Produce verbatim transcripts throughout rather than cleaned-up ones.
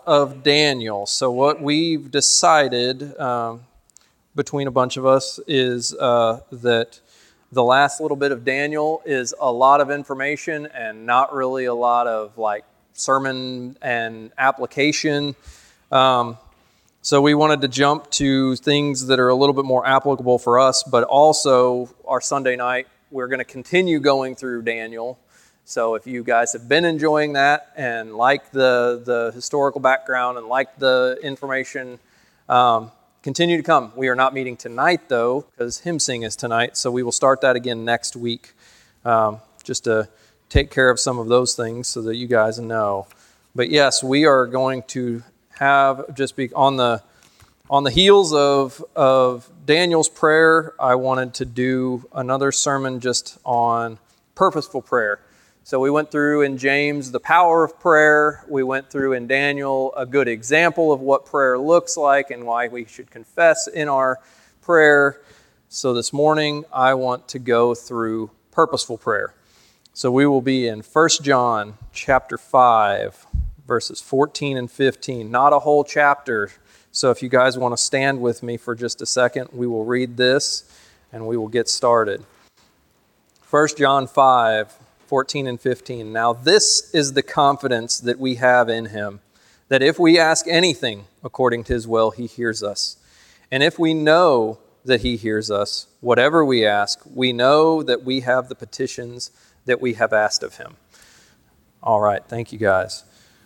of Daniel. So what we've decided um, between a bunch of us is uh, that the last little bit of Daniel is a lot of information and not really a lot of like sermon and application. Um, so we wanted to jump to things that are a little bit more applicable for us, but also our Sunday night, we're going to continue going through Daniel. So if you guys have been enjoying that and like the, the historical background and like the information, um, continue to come. We are not meeting tonight, though, because hymn sing is tonight, so we will start that again next week, um, just to take care of some of those things so that you guys know. But yes, we are going to have, just be on the on the heels of, of Daniel's prayer, I wanted to do another sermon just on purposeful prayer. So we went through in James the power of prayer. We went through in Daniel a good example of what prayer looks like and why we should confess in our prayer. So this morning I want to go through purposeful prayer. So we will be in First John chapter five, verses fourteen and fifteen. Not a whole chapter. So if you guys want to stand with me for just a second, we will read this and we will get started. First John five, fourteen and fifteen. Now this is the confidence that we have in him, that if we ask anything according to his will, he hears us. And if we know that he hears us, whatever we ask, we know that we have the petitions that we have asked of him. All right, thank you guys.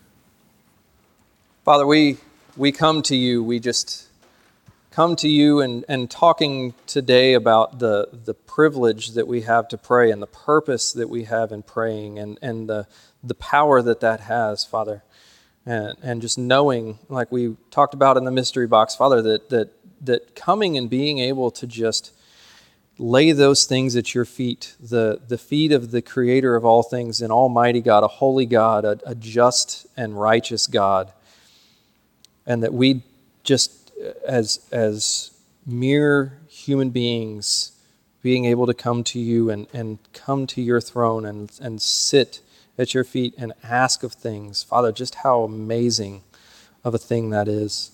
Father, we we come to you, we just come to you and, and talking today about the, the privilege that we have to pray and the purpose that we have in praying and, and the, the power that that has, Father. And, and just knowing, like we talked about in the mystery box, Father, that, that, that coming and being able to just lay those things at your feet, the, the feet of the creator of all things, an almighty God, a holy God, a, a just and righteous God, and that we just as as mere human beings being able to come to you and, and come to your throne and, and sit at your feet and ask of things. Father, just how amazing of a thing that is.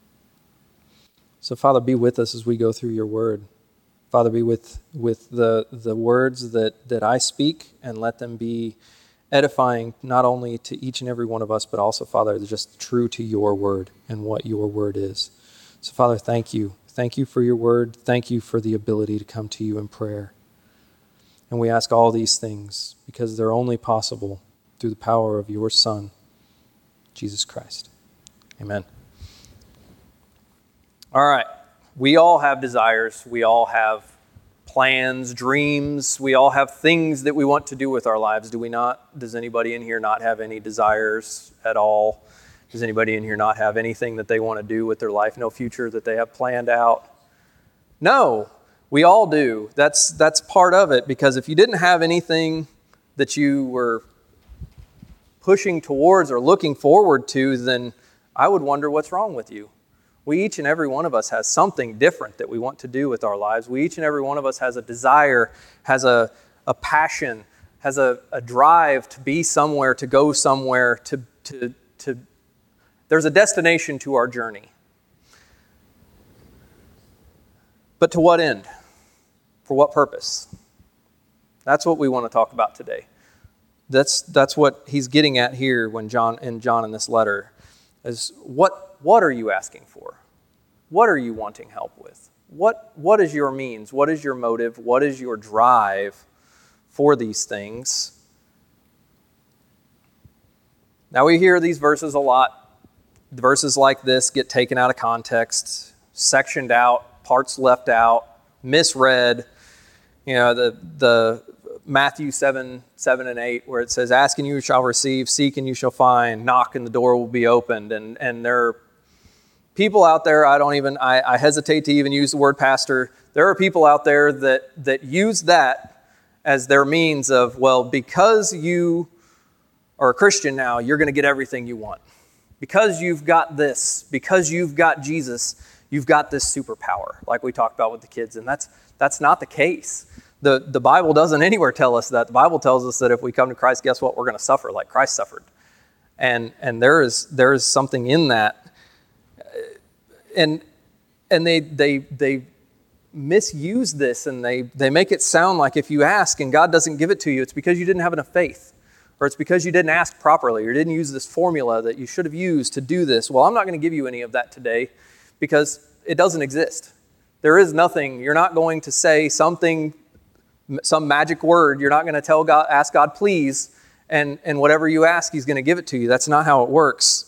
So Father, be with us as we go through your word. Father, be with, with the, the words that, that I speak and let them be edifying not only to each and every one of us, but also, Father, just true to your word and what your word is. So, Father, thank you. Thank you for your word. Thank you for the ability to come to you in prayer. And we ask all these things because they're only possible through the power of your Son, Jesus Christ. Amen. All right. We all have desires. We all have plans, dreams. We all have things that we want to do with our lives, do we not? Does anybody in here not have any desires at all? Does anybody in here not have anything that they want to do with their life, no future that they have planned out? No, we all do. That's that's part of it, because if you didn't have anything that you were pushing towards or looking forward to, then I would wonder what's wrong with you. We, each and every one of us, has something different that we want to do with our lives. We, each and every one of us, has a desire, has a, a passion, has a, a drive to be somewhere, to go somewhere, to, to, to, there's a destination to our journey. But to what end? For what purpose? That's what we want to talk about today. That's, that's what he's getting at here when John, in John in this letter, is what What are you asking for? What are you wanting help with? What What is your means? What is your motive? What is your drive for these things? Now we hear these verses a lot. Verses like this get taken out of context, sectioned out, parts left out, misread. You know, the the Matthew seven, seven and eight, where it says, ask and you shall receive, seek and you shall find, knock and the door will be opened. And, and there are people out there, I don't even, I, I hesitate to even use the word pastor. There are people out there that, that use that as their means of, well, because you are a Christian now, you're going to get everything you want. Because you've got this, because you've got Jesus, you've got this superpower, like we talked about with the kids. And that's that's not the case. The, the Bible doesn't anywhere tell us that. The Bible tells us that if we come to Christ, guess what? We're going to suffer like Christ suffered. And and there is there is something in that. And and they they they misuse this, and they, they make it sound like if you ask and God doesn't give it to you, it's because you didn't have enough faith, or it's because you didn't ask properly, or didn't use this formula that you should have used to do this. Well, I'm not going to give you any of that today because it doesn't exist. There is nothing. You're not going to say something, some magic word. You're not going to tell God, ask God, please, and, and whatever you ask, He's going to give it to you. That's not how it works.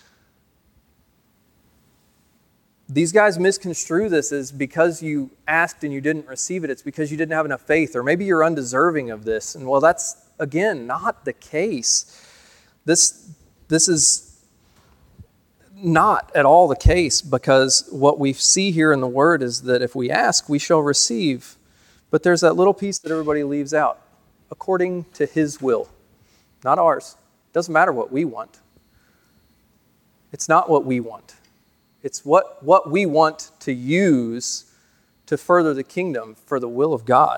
These guys misconstrue this as because you asked and you didn't receive it, it's because you didn't have enough faith, or maybe you're undeserving of this. And well, that's, again, not the case. This, this is not at all the case, because what we see here in the Word is that if we ask, we shall receive. But there's that little piece that everybody leaves out, according to His will, not ours. It doesn't matter what we want. It's not what we want. It's what, what we want to use to further the kingdom for the will of God.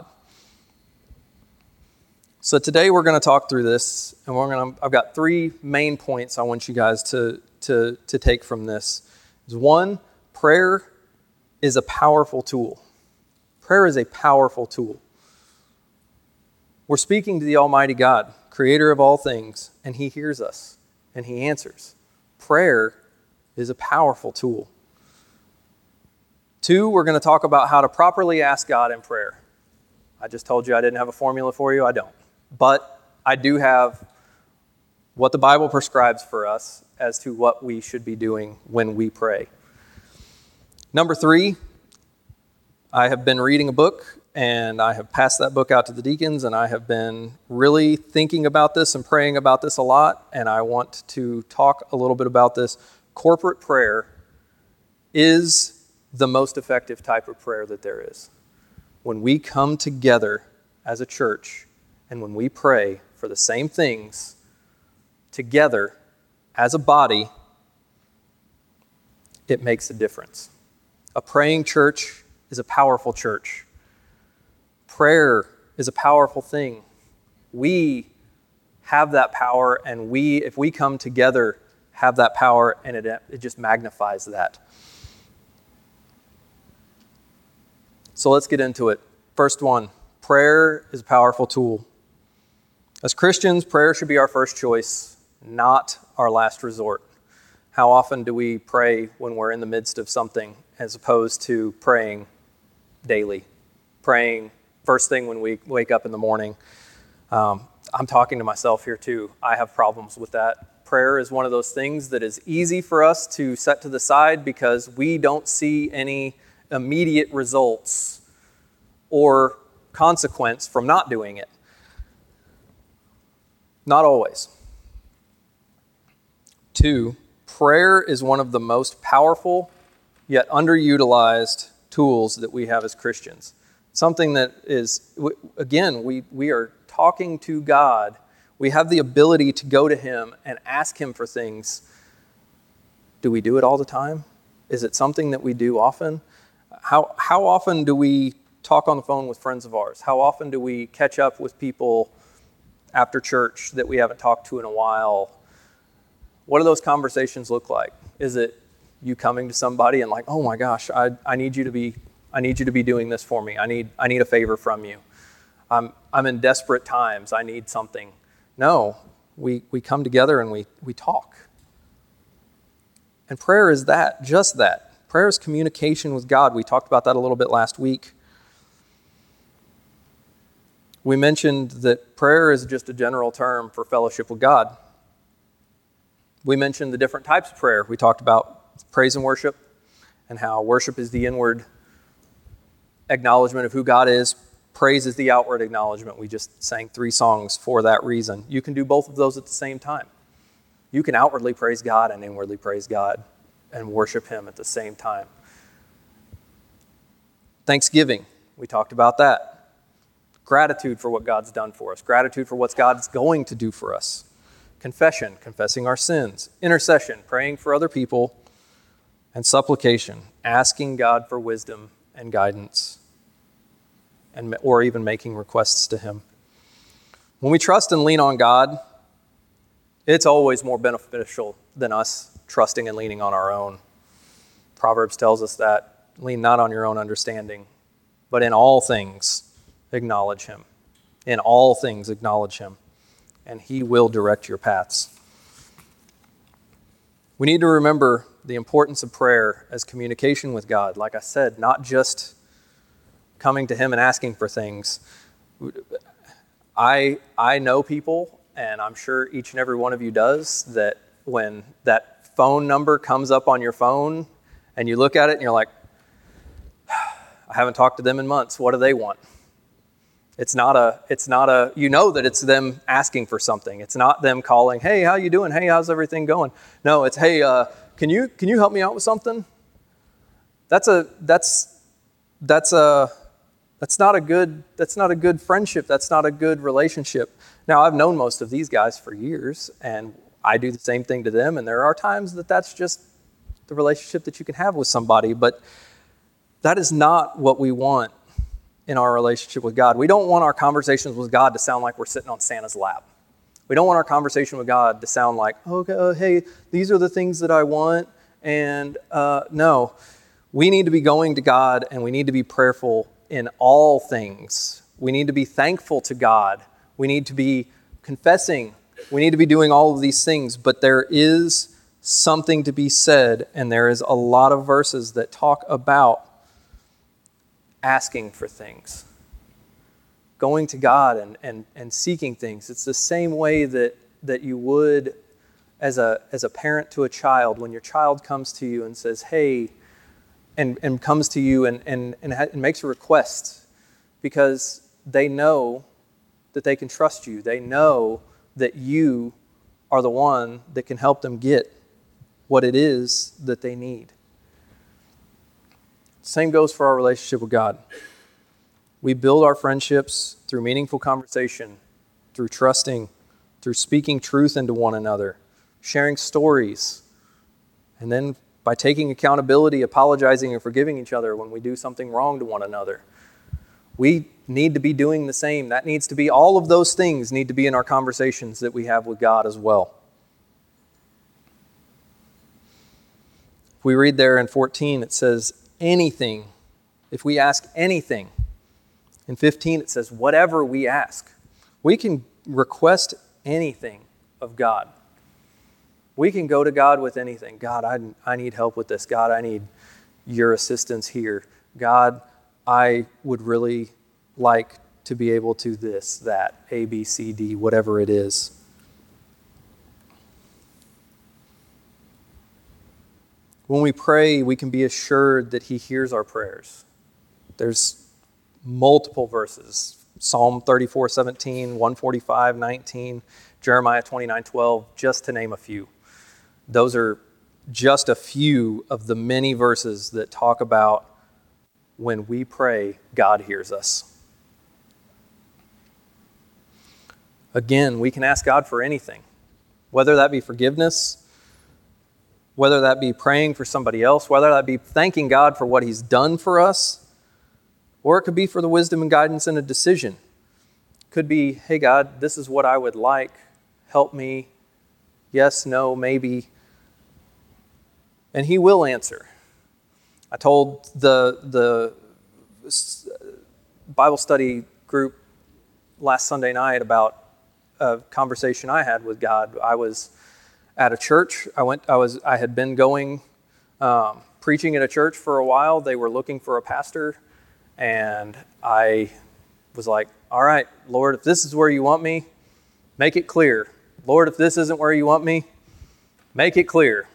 So today we're going to talk through this, and we're going to, I've got three main points I want you guys to, to, to take from this. One, prayer is a powerful tool. Prayer is a powerful tool. We're speaking to the Almighty God, creator of all things, and He hears us, and He answers. Prayer is a powerful tool. Two, we're going to talk about how to properly ask God in prayer. I just told you I didn't have a formula for you. I don't. But I do have what the Bible prescribes for us as to what we should be doing when we pray. Number three, I have been reading a book, and I have passed that book out to the deacons, and I have been really thinking about this and praying about this a lot, and I want to talk a little bit about this. Corporate prayer is the most effective type of prayer that there is. When we come together as a church and when we pray for the same things together as a body, it makes a difference. A praying church is a powerful church. Prayer is a powerful thing. We have that power, and we, if we come together, have that power, and it, it just magnifies that. So let's get into it. First one, prayer is a powerful tool. As Christians, prayer should be our first choice, not our last resort. How often do we pray when we're in the midst of something as opposed to praying daily? Praying first thing when we wake up in the morning. Um, I'm talking to myself here too. I have problems with that. Prayer is one of those things that is easy for us to set to the side because we don't see any immediate results or consequence from not doing it. Not always. Two, prayer is one of the most powerful yet underutilized tools that we have as Christians. Something that is, again, we, we are talking to God. We have the ability to go to Him and ask Him for things. Do we do it all the time? Is it something that we do often? How, how often do we talk on the phone with friends of ours? How often do we catch up with people after church that we haven't talked to in a while? What do those conversations look like? Is it you coming to somebody and like, oh my gosh, I, I need you to be I need you to be doing this for me. I need I need a favor from you. I'm I'm in desperate times. I need something. No, we, we come together and we, we talk. And prayer is that, just that. Prayer is communication with God. We talked about that a little bit last week. We mentioned that prayer is just a general term for fellowship with God. We mentioned the different types of prayer. We talked about praise and worship and how worship is the inward acknowledgement of who God is. Praise is the outward acknowledgement. We just sang three songs for that reason. You can do both of those at the same time. You can outwardly praise God and inwardly praise God and worship Him at the same time. Thanksgiving, we talked about that. Gratitude for what God's done for us. Gratitude for what God's going to do for us. Confession, confessing our sins. Intercession, praying for other people. And supplication, asking God for wisdom and guidance, and or even making requests to Him. When we trust and lean on God, It's always more beneficial than us trusting and leaning on our own. Proverbs tells us that. Lean not on your own understanding, but in all things acknowledge him. In all things acknowledge him, and he will direct your paths. We need to remember the importance of prayer as communication with God. Like I said, not just coming to him and asking for things. I I know people, and I'm sure each and every one of you does, that when that phone number comes up on your phone and you look at it and you're like, I haven't talked to them in months. What do they want? It's not a, it's not a, you know that it's them asking for something. It's not them calling, hey, how you doing? Hey, how's everything going? No, it's, hey, uh, can you, can you help me out with something? That's a, that's, that's a, that's not a good, that's not a good friendship. That's not a good relationship. Now, I've known most of these guys for years, and I do the same thing to them, and there are times that that's just the relationship that you can have with somebody, but that is not what we want in our relationship with God. We don't want our conversations with God to sound like we're sitting on Santa's lap. We don't want our conversation with God to sound like, okay, uh, hey, these are the things that I want, and uh, no. We need to be going to God, and we need to be prayerful in all things. We need to be thankful to God. We need to be confessing. We need to be doing all of these things, but there is something to be said, and there is a lot of verses that talk about asking for things, going to God and, and, and seeking things. It's the same way that, that you would as a, as a parent to a child. When your child comes to you and says, hey, and, and comes to you and, and, and, ha- and makes a request, because they know that they can trust you. They know that you are the one that can help them get what it is that they need. Same goes for our relationship with God. We build our friendships through meaningful conversation, through trusting, through speaking truth into one another, sharing stories, and then by taking accountability, apologizing, and forgiving each other when we do something wrong to one another. We need to be doing the same. That needs to be, all of those things need to be in our conversations that we have with God as well. We read there in fourteen, it says, anything, if we ask anything. In fifteen, it says, whatever we ask. We can request anything of God. We can go to God with anything. God, I, I need help with this. God, I need your assistance here. God, I would really like to be able to this, that, A, B, C, D, whatever it is. When we pray, we can be assured that he hears our prayers. There's multiple verses. Psalm thirty-four seventeen, one forty-five nineteen, Jeremiah twenty-nine twelve, just to name a few. Those are just a few of the many verses that talk about when we pray, God hears us. Again, we can ask God for anything, whether that be forgiveness, whether that be praying for somebody else, whether that be thanking God for what he's done for us, or it could be for the wisdom and guidance in a decision. It could be, hey God, this is what I would like. Help me. Yes, no, maybe. And he will answer. I told the, the Bible study group last Sunday night about a conversation I had with God. I was at a church. I went. I was. I had been going um, preaching at a church for a while. They were looking for a pastor, and I was like, "All right, Lord, if this is where you want me, make it clear. Lord, if this isn't where you want me, make it clear."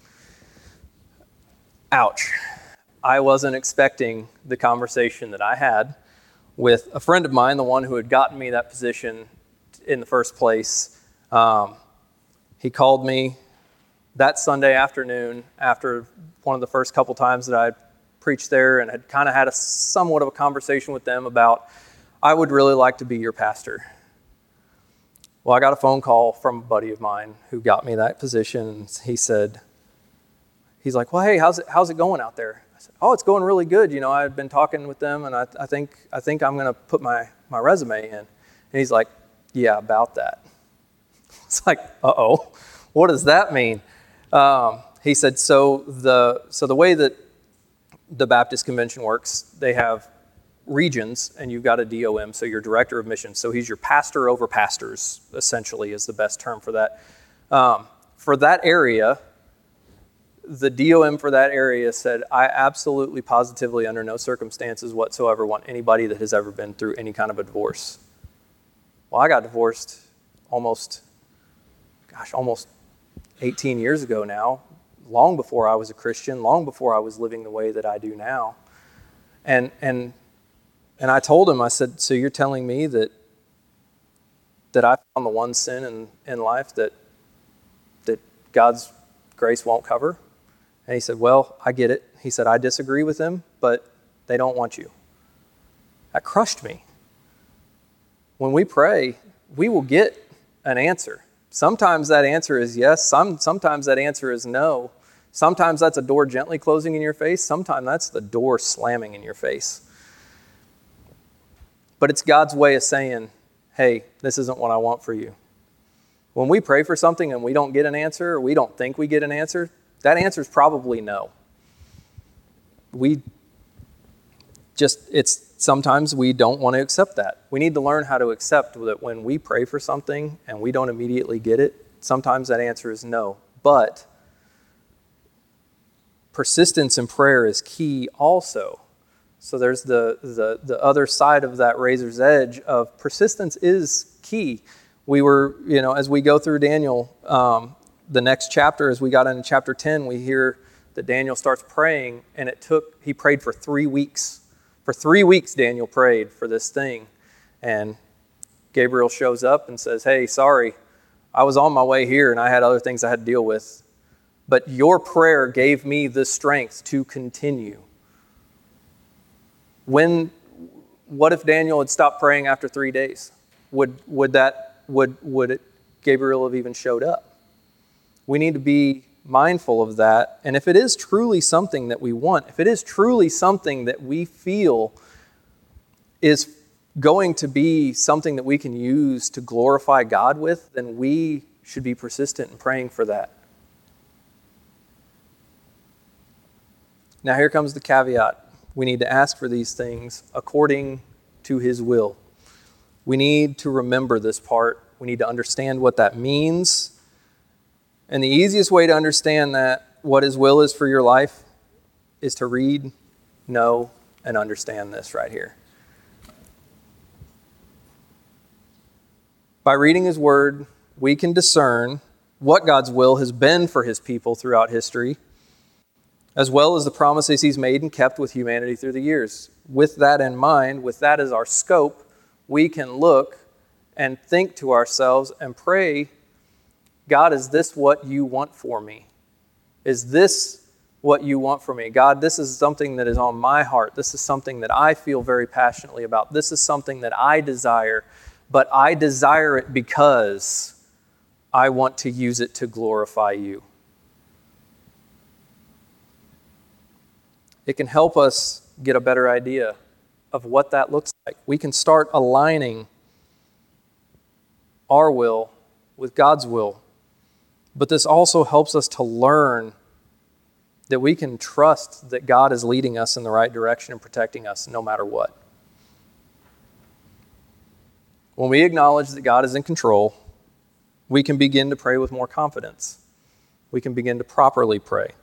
Ouch! I wasn't expecting the conversation that I had with a friend of mine, the one who had gotten me that position in the first place. Um, He called me that Sunday afternoon after one of the first couple times that I preached there, and had kind of had a somewhat of a conversation with them about, I would really like to be your pastor. Well, I got a phone call from a buddy of mine who got me that position, and he said, he's like, well, hey, how's it, how's it going out there? I said, oh, it's going really good. You know, I've been talking with them, and I, I think I think I'm going to put my, my resume in. And he's like, yeah, about that. It's like, uh-oh, what does that mean? Um, he said, so the so the way that the Baptist Convention works, they have regions, and you've got a D O M, so your director of missions. So he's your pastor over pastors, essentially, is the best term for that. Um, for that area, the D O M for that area said, I absolutely, positively, under no circumstances whatsoever, want anybody that has ever been through any kind of a divorce. Well, I got divorced almost, gosh, almost eighteen years ago now, long before I was a Christian, long before I was living the way that I do now. And and and I told him, I said, so you're telling me that that I found the one sin in, in life that that God's grace won't cover? And he said, well, I get it. He said, I disagree with them, but they don't want you. That crushed me. When we pray, we will get an answer. Sometimes that answer is yes. Some, sometimes that answer is no. Sometimes that's a door gently closing in your face. Sometimes that's the door slamming in your face. But it's God's way of saying, hey, this isn't what I want for you. When we pray for something and we don't get an answer, or we don't think we get an answer, that answer is probably no. We just, it's sometimes we don't want to accept that. We need to learn how to accept that when we pray for something and we don't immediately get it, sometimes that answer is no. But persistence in prayer is key also. So there's the, the, the other side of that razor's edge of persistence is key. We were, you know, as we go through Daniel, um, the next chapter, as we got into chapter ten, we hear that Daniel starts praying, and it took, he prayed for three weeks. For three weeks, Daniel prayed for this thing. And Gabriel shows up and says, hey, sorry, I was on my way here and I had other things I had to deal with. But your prayer gave me the strength to continue. When, what if Daniel had stopped praying after three days? Would, would that, would, would it, Gabriel have even showed up? We need to be mindful of that. And if it is truly something that we want, if it is truly something that we feel is going to be something that we can use to glorify God with, then we should be persistent in praying for that. Now here comes the caveat. We need to ask for these things according to His will. We need to remember this part. We need to understand what that means. And the easiest way to understand that, what His will is for your life, is to read, know, and understand this right here. By reading His Word, we can discern what God's will has been for His people throughout history, as well as the promises He's made and kept with humanity through the years. With that in mind, with that as our scope, we can look and think to ourselves and pray, God, is this what you want for me? Is this what you want for me? God, this is something that is on my heart. This is something that I feel very passionately about. This is something that I desire, but I desire it because I want to use it to glorify you. It can help us get a better idea of what that looks like. We can start aligning our will with God's will. But this also helps us to learn that we can trust that God is leading us in the right direction and protecting us no matter what. When we acknowledge that God is in control, we can begin to pray with more confidence. We can begin to properly pray.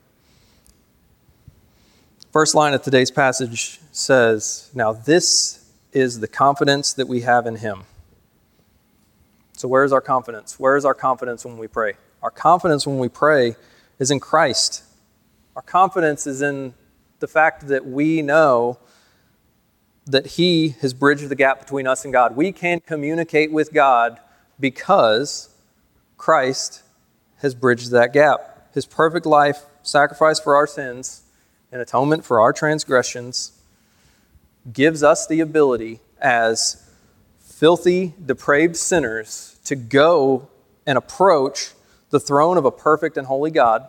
First line of today's passage says, now this is the confidence that we have in Him. So where is our confidence? Where is our confidence when we pray? Our confidence when we pray is in Christ. Our confidence is in the fact that we know that He has bridged the gap between us and God. We can communicate with God because Christ has bridged that gap. His perfect life, sacrifice for our sins, and atonement for our transgressions gives us the ability as filthy, depraved sinners to go and approach the throne of a perfect and holy God,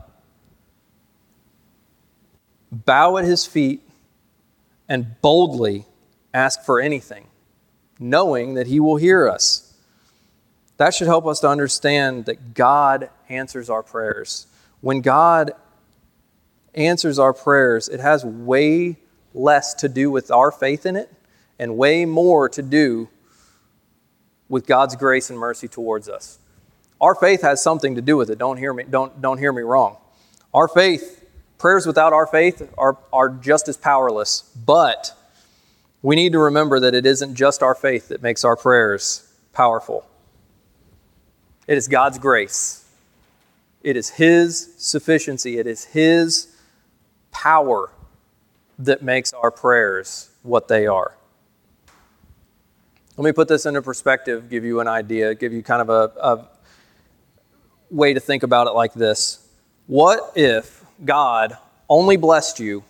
bow at His feet, and boldly ask for anything, knowing that He will hear us. That should help us to understand that God answers our prayers. When God answers our prayers, it has way less to do with our faith in it and way more to do with God's grace and mercy towards us. Our faith has something to do with it. Don't hear me, don't, don't hear me wrong. Our faith, prayers without our faith are, are just as powerless. But we need to remember that it isn't just our faith that makes our prayers powerful. It is God's grace. It is His sufficiency. It is His power that makes our prayers what they are. Let me put this into perspective, give you an idea, give you kind of a, a way to think about it like this. What if God only blessed you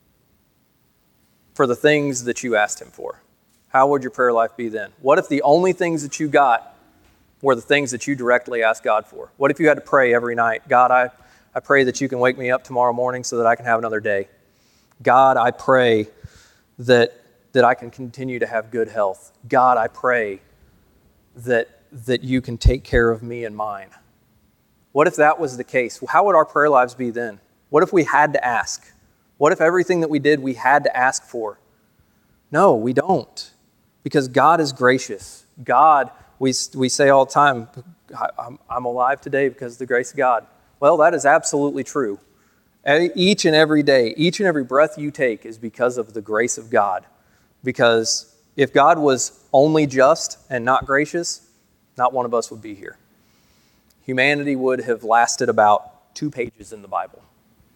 for the things that you asked Him for? How would your prayer life be then? What if the only things that you got were the things that you directly asked God for? What if you had to pray every night, God, I, I pray that you can wake me up tomorrow morning so that I can have another day. God, I pray that, that I can continue to have good health. God, I pray that, that you can take care of me and mine. What if that was the case? How would our prayer lives be then? What if we had to ask? What if everything that we did we had to ask for? No, we don't. Because God is gracious. God, we, we say all the time, I'm, I'm alive today because of the grace of God. Well, that is absolutely true. Each and every day, each and every breath you take is because of the grace of God. Because if God was only just and not gracious, not one of us would be here. Humanity would have lasted about two pages in the Bible.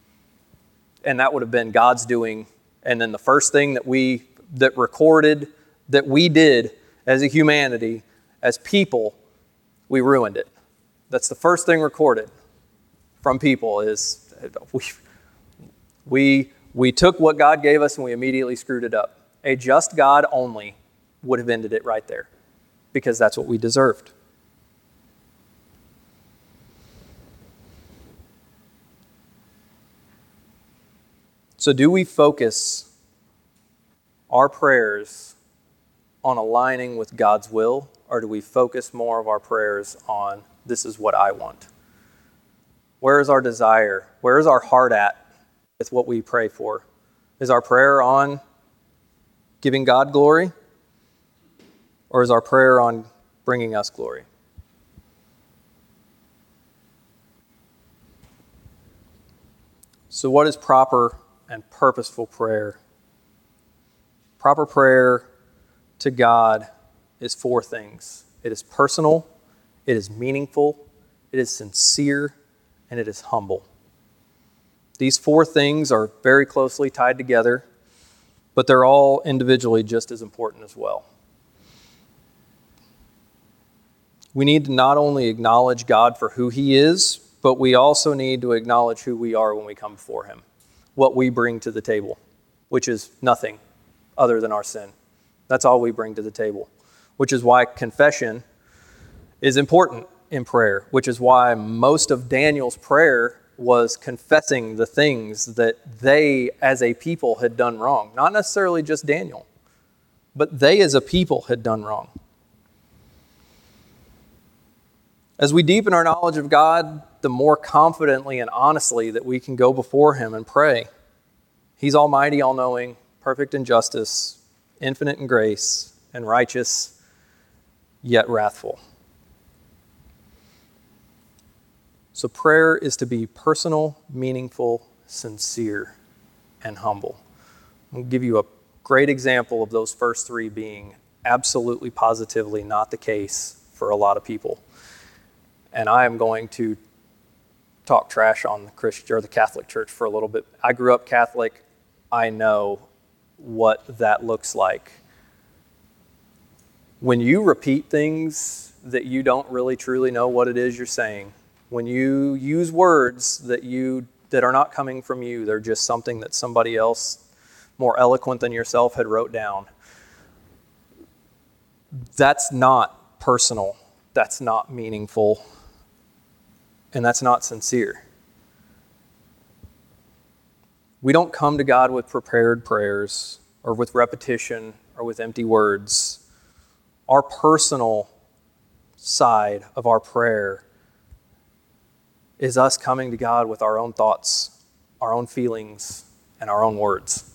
And that would have been God's doing. And then the first thing that we, that recorded, that we did as a humanity, as people, we ruined it. That's the first thing recorded from people is we, we, we took what God gave us and we immediately screwed it up. A just God only would have ended it right there because that's what we deserved. So do we focus our prayers on aligning with God's will, or do we focus more of our prayers on this is what I want? Where is our desire? Where is our heart at with what we pray for? Is our prayer on giving God glory, or is our prayer on bringing us glory? So what is proper and purposeful prayer? Proper prayer to God is four things. It is personal, it is meaningful, it is sincere, and it is humble. These four things are very closely tied together, but they're all individually just as important as well. We need to not only acknowledge God for who He is, but we also need to acknowledge who we are when we come before Him, what we bring to the table, which is nothing other than our sin. That's all we bring to the table, which is why confession is important in prayer, which is why most of Daniel's prayer was confessing the things that they as a people had done wrong. Not necessarily just Daniel, but they as a people had done wrong. As we deepen our knowledge of God, the more confidently and honestly that we can go before Him and pray. He's almighty, all-knowing, perfect in justice, infinite in grace, and righteous, yet wrathful. So prayer is to be personal, meaningful, sincere, and humble. I'll give you a great example of those first three being absolutely, positively not the case for a lot of people. And I am going to talk trash on the Christian or the Catholic Church for a little bit. I grew up Catholic. I know what that looks like. When you repeat things that you don't really truly know what it is you're saying, when you use words that you that are not coming from you, they're just something that somebody else more eloquent than yourself had wrote down. That's not personal. That's not meaningful. And that's not sincere. We don't come to God with prepared prayers or with repetition or with empty words. Our personal side of our prayer is us coming to God with our own thoughts, our own feelings, and our own words.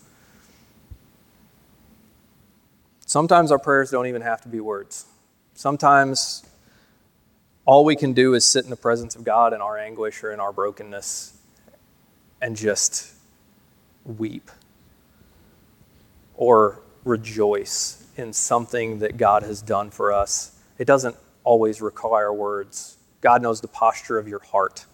Sometimes our prayers don't even have to be words. Sometimes all we can do is sit in the presence of God in our anguish or in our brokenness and just weep or rejoice in something that God has done for us. It doesn't always require words. God knows the posture of your heart.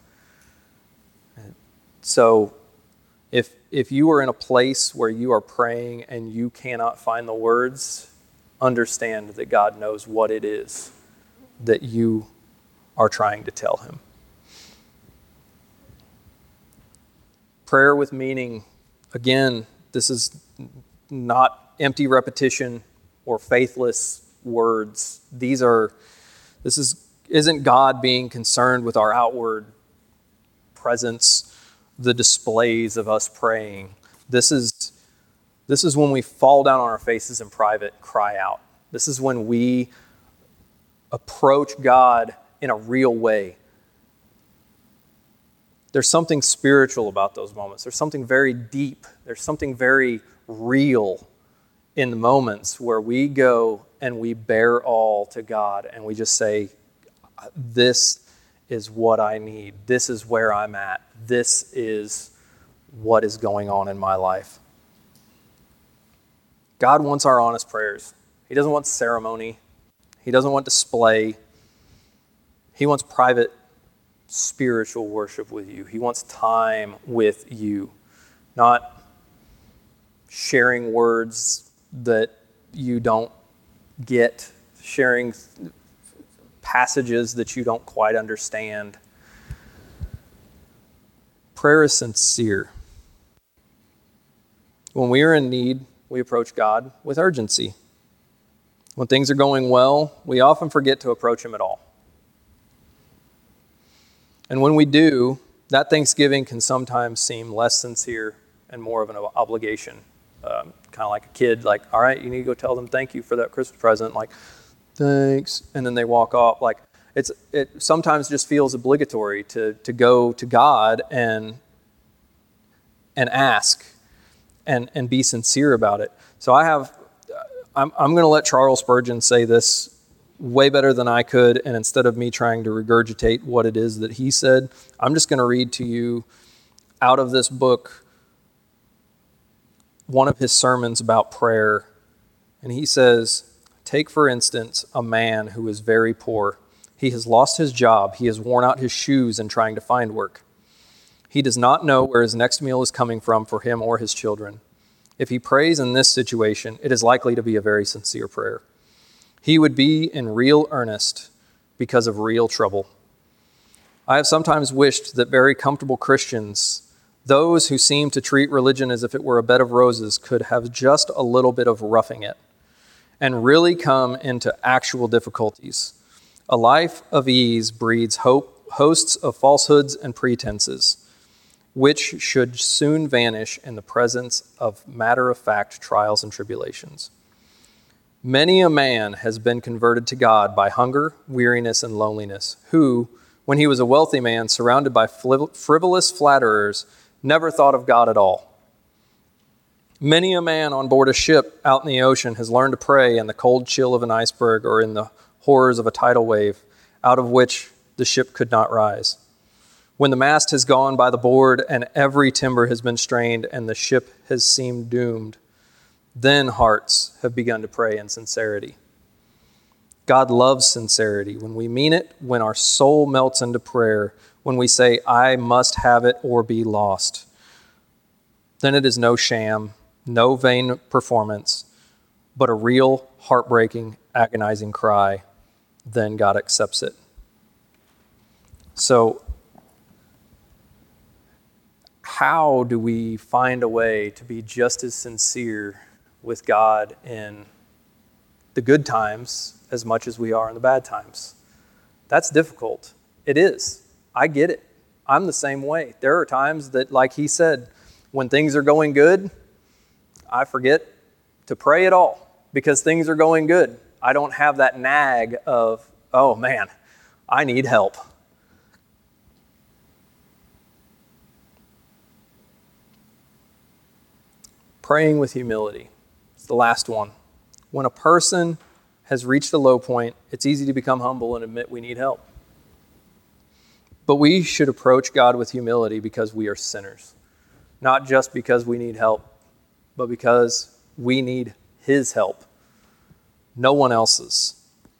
So if if you are in a place where you are praying and you cannot find the words, understand that God knows what it is that you are trying to tell him. Prayer with meaning, again, this is not empty repetition or faithless words. These are, this is, isn't God being concerned with our outward presence, the displays of us praying. This is, this is when we fall down on our faces in private, cry out. This is when we approach God in a real way. There's something spiritual about those moments. There's something very deep. There's something very real in the moments where we go and we bear all to God and we just say, this is what I need. This is where I'm at. This is what is going on in my life. God wants our honest prayers. He doesn't want ceremony. He doesn't want display. He wants private spiritual worship with you. He wants time with you, not sharing words that you don't get, sharing passages that you don't quite understand. Prayer is sincere. When we are in need, we approach God with urgency. When things are going well, we often forget to approach him at all. And when we do, that thanksgiving can sometimes seem less sincere and more of an obligation. Um, kind of like a kid, like, all right, you need to go tell them thank you for that Christmas present. Like, thanks. And then they walk off. Like, it's it sometimes just feels obligatory to to go to God and and ask and and be sincere about it. So I have, I'm I'm going to let Charles Spurgeon say this way better than I could, and instead of me trying to regurgitate what it is that he said, I'm just going to read to you out of this book one of his sermons about prayer. And he says, take for instance a man who is very poor. He has lost his job. He has worn out his shoes in trying to find work. He does not know where his next meal is coming from for him or his children. If he prays in this situation, it is likely to be a very sincere prayer. He would be in real earnest because of real trouble. I have sometimes wished that very comfortable Christians, those who seem to treat religion as if it were a bed of roses, could have just a little bit of roughing it and really come into actual difficulties. A life of ease breeds hope, hosts of falsehoods and pretenses, which should soon vanish in the presence of matter-of-fact trials and tribulations. Many a man has been converted to God by hunger, weariness, and loneliness, who, when he was a wealthy man surrounded by frivolous flatterers, never thought of God at all. Many a man on board a ship out in the ocean has learned to pray in the cold chill of an iceberg or in the horrors of a tidal wave, out of which the ship could not rise. When the mast has gone by the board and every timber has been strained and the ship has seemed doomed, then hearts have begun to pray in sincerity. God loves sincerity. When we mean it, when our soul melts into prayer, when we say, I must have it or be lost, then it is no sham, no vain performance, but a real, heartbreaking, agonizing cry. Then God accepts it. So, how do we find a way to be just as sincere with God in the good times as much as we are in the bad times? That's difficult. It is. I get it. I'm the same way. There are times that, like he said, when things are going good, I forget to pray at all because things are going good. I don't have that nag of oh man, I need help. Praying with humility. It's the last one. When a person has reached a low point, it's easy to become humble and admit we need help. But we should approach God with humility because we are sinners. Not just because we need help, but because we need His help. No one else's.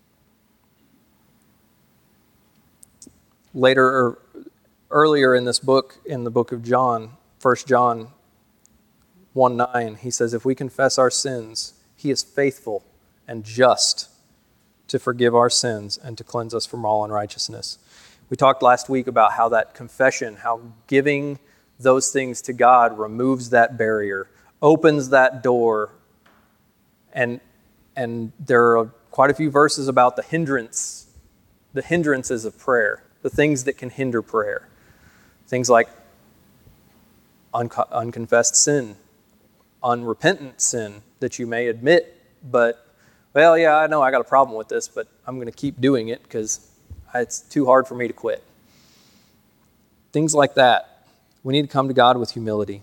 Later, or earlier in this book, in the book of John, First John one nine, he says, if we confess our sins, He is faithful and just to forgive our sins and to cleanse us from all unrighteousness. We talked last week about how that confession, how giving those things to God removes that barrier, opens that door, and and there are quite a few verses about the hindrance, the hindrances of prayer, the things that can hinder prayer. Things like unco- unconfessed sin, unrepentant sin that you may admit, but, well, yeah, I know I got a problem with this, but I'm going to keep doing it because it's too hard for me to quit. Things like that. We need to come to God with humility.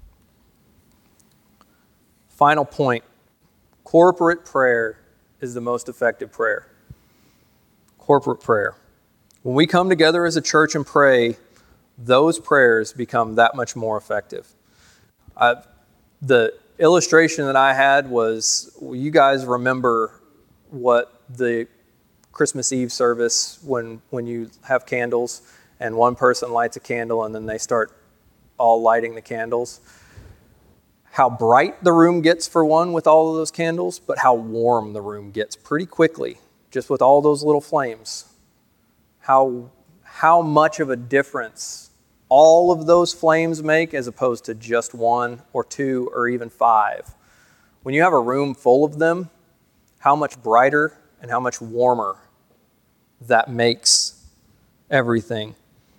Final point. Corporate prayer is the most effective prayer. Corporate prayer. When we come together as a church and pray, those prayers become that much more effective. I've, the illustration that I had was, well, you guys remember what the Christmas Eve service, when, when you have candles and one person lights a candle and then they start all lighting the candles. How bright the room gets for one with all of those candles, but how warm the room gets pretty quickly just with all those little flames. How, how much of a difference all of those flames make as opposed to just one or two or even five. When you have a room full of them, how much brighter and how much warmer that makes everything.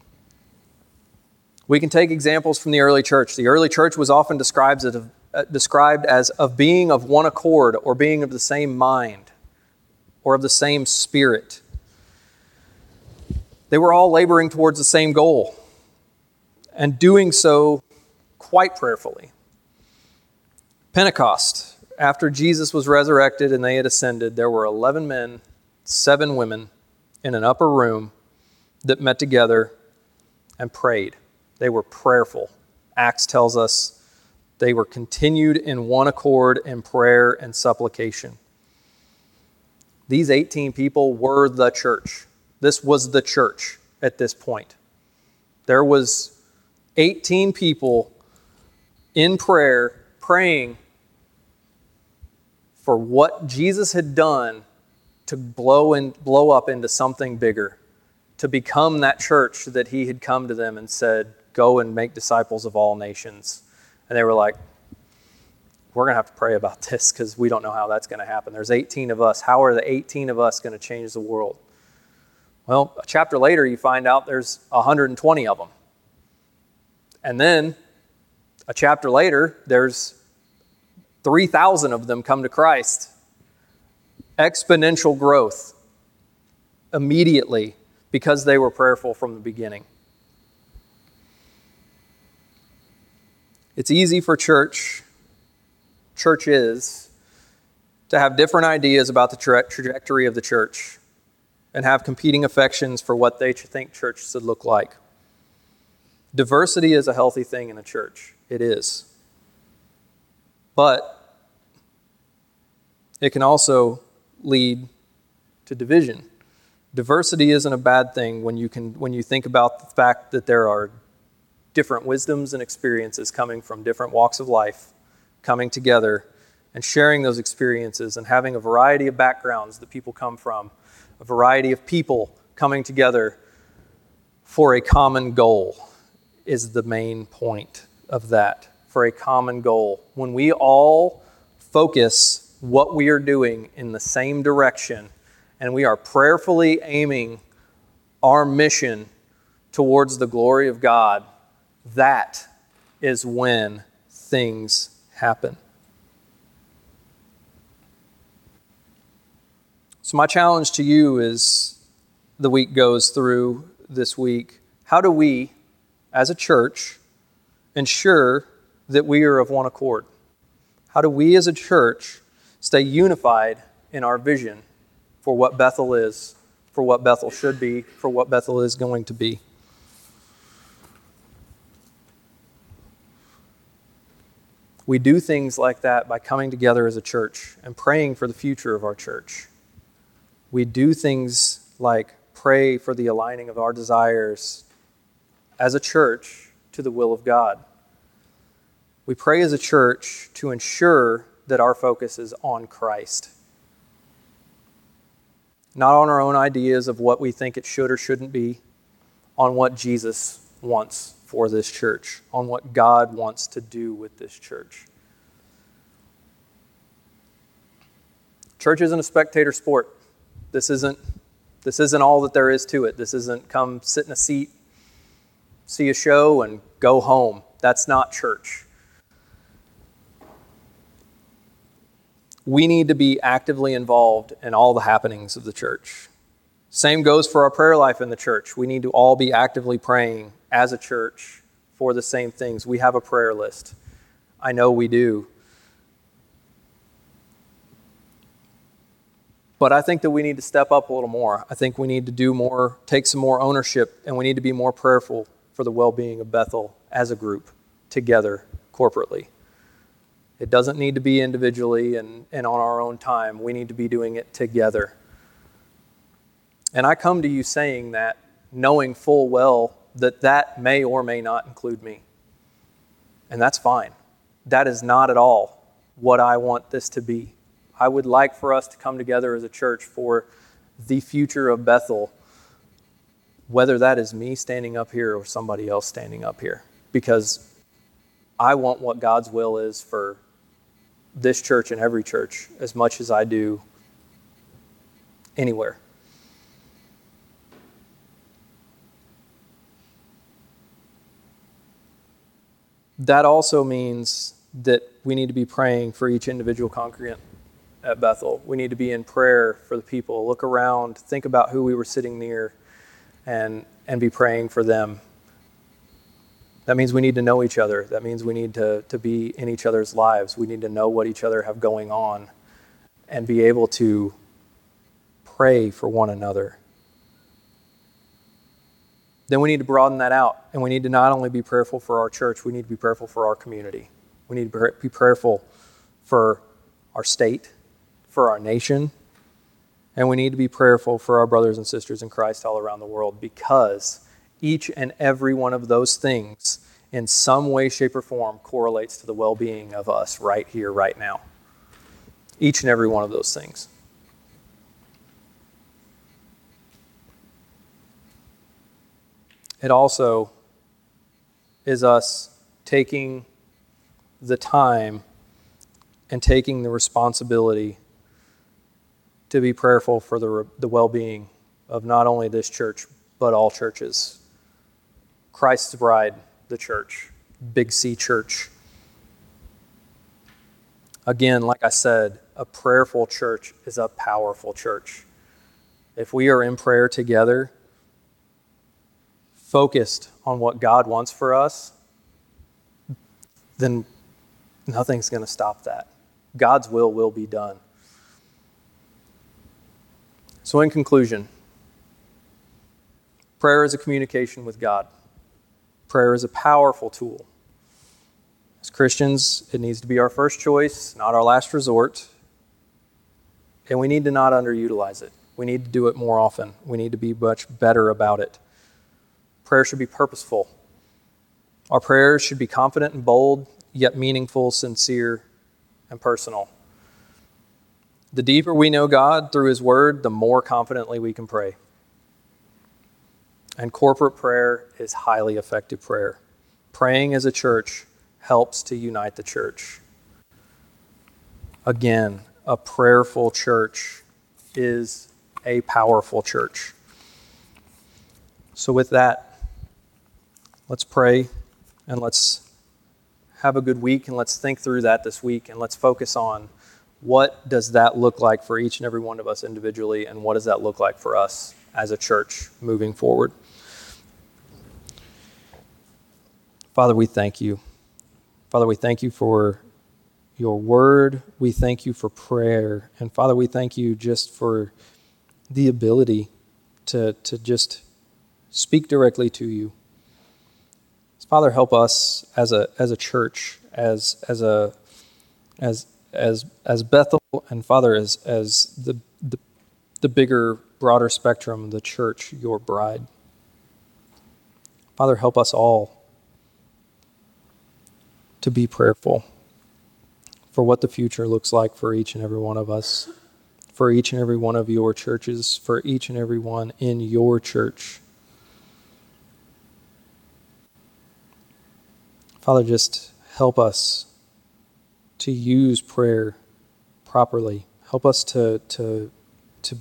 We can take examples from the early church. The early church was often described as, uh, described as of being of one accord or being of the same mind or of the same spirit. They were all laboring towards the same goal and doing so quite prayerfully. Pentecost, after Jesus was resurrected and they had ascended, there were eleven men, seven women in an upper room that met together and prayed. They were prayerful. Acts tells us they were continued in one accord in prayer and supplication. These eighteen people were the church. This was the church at this point. There was eighteen people in prayer praying for what Jesus had done to blow and blow up into something bigger, to become that church that He had come to them and said, go and make disciples of all nations. And they were like, we're going to have to pray about this because we don't know how that's going to happen. There's eighteen of us. How are the eighteen of us going to change the world? Well, a chapter later, you find out there's one hundred twenty of them. And then a chapter later, there's three thousand of them come to Christ. Exponential growth immediately because they were prayerful from the beginning. It's easy for church, churches, to have different ideas about the tra- trajectory of the church and have competing affections for what they think church should look like. Diversity is a healthy thing in a church. It is. But it can also lead to division. Diversity isn't a bad thing when you can when you think about the fact that there are different wisdoms and experiences coming from different walks of life, coming together and sharing those experiences and having a variety of backgrounds that people come from, a variety of people coming together for a common goal is the main point of that, for a common goal. When we all focus what we are doing in the same direction and we are prayerfully aiming our mission towards the glory of God, that is when things happen. So my challenge to you as the week goes through this week, how do we, as a church, ensure that we are of one accord? How do we as a church stay unified in our vision for what Bethel is, for what Bethel should be, for what Bethel is going to be? We do things like that by coming together as a church and praying for the future of our church. We do things like pray for the aligning of our desires as a church to the will of God. We pray as a church to ensure that our focus is on Christ, not on our own ideas of what we think it should or shouldn't be, on what Jesus wants for this church, on what God wants to do with this church. Church isn't a spectator sport. This isn't, this isn't all that there is to it. This isn't come sit in a seat, see a show, and go home. That's not church. We need to be actively involved in all the happenings of the church. Same goes for our prayer life in the church. We need to all be actively praying as a church for the same things. We have a prayer list. I know we do. But I think that we need to step up a little more. I think we need to do more, take some more ownership, and we need to be more prayerful for the well-being of Bethel as a group, together, corporately. It doesn't need to be individually and, and on our own time. We need to be doing it together. And I come to you saying that, knowing full well that that may or may not include me. And that's fine. That is not at all what I want this to be. I would like for us to come together as a church for the future of Bethel, whether that is me standing up here or somebody else standing up here, because I want what God's will is for this church and every church as much as I do anywhere. That also means that we need to be praying for each individual congregant at Bethel. We need to be in prayer for the people. Look around, think about who we were sitting near, and and be praying for them. That means we need to know each other. That means we need to, to be in each other's lives. We need to know what each other have going on and be able to pray for one another. Then we need to broaden that out, and we need to not only be prayerful for our church, we need to be prayerful for our community. We need to be prayerful for our state, for our nation, and we need to be prayerful for our brothers and sisters in Christ all around the world, because each and every one of those things in some way, shape, or form correlates to the well-being of us right here, right now. Each and every one of those things. It also is us taking the time and taking the responsibility to be prayerful for the, the well-being of not only this church, but all churches. Christ's bride, the church, Big C Church. Again, like I said, a prayerful church is a powerful church. If we are in prayer together, focused on what God wants for us, then nothing's going to stop that. God's will will be done. So in conclusion, prayer is a communication with God. Prayer is a powerful tool. As Christians, it needs to be our first choice, not our last resort. And we need to not underutilize it. We need to do it more often. We need to be much better about it. Prayer should be purposeful. Our prayers should be confident and bold, yet meaningful, sincere, and personal. The deeper we know God through His Word, the more confidently we can pray. And corporate prayer is highly effective prayer. Praying as a church helps to unite the church. Again, a prayerful church is a powerful church. So with that, let's pray and let's have a good week, and let's think through that this week, and let's focus on what does that look like for each and every one of us individually, and what does that look like for us as a church moving forward? Father, we thank you. Father, we thank you for your word. We thank you for prayer. And Father, we thank you just for the ability to, to just speak directly to you. Father, help us as a as a church, as as a as as as Bethel, and Father, as as the the, the bigger, broader spectrum, the church, your bride. Father, help us all to be prayerful for what the future looks like for each and every one of us, for each and every one of your churches, for each and every one in your church. Father, just help us to use prayer properly. Help us to, to, to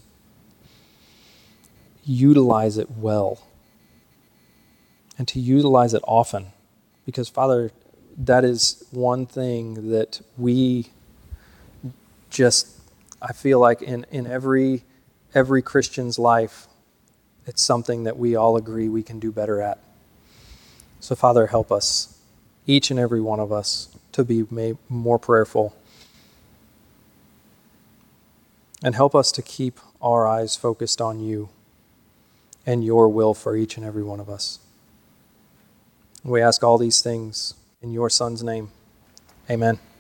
utilize it well and to utilize it often. Because, Father, that is one thing that we just, I feel like in, in every every Christian's life, it's something that we all agree we can do better at. So, Father, help us, each and every one of us, to be made more prayerful. And help us to keep our eyes focused on you and your will for each and every one of us. We ask all these things in your Son's name. Amen.